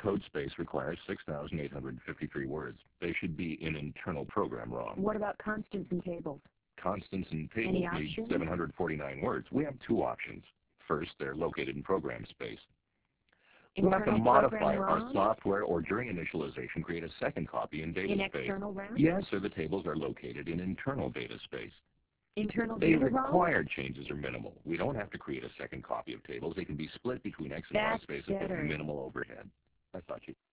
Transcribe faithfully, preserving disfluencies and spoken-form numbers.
code space requires six thousand eight hundred fifty-three words. They should be in internal program ROM. What about constants and tables? Constants and tables Any need options? seven hundred forty-nine words. We have two options. First, they're located in program space. We'll have to Internal modify program our ROM? software or during initialization create a second copy in data In space. external RAM? Yes, sir, the tables are located in internal data space. Internal The data ROM? required changes are minimal. We don't have to create a second copy of tables. They can be split between X and Y That's spaces with better. minimal overhead. I thought you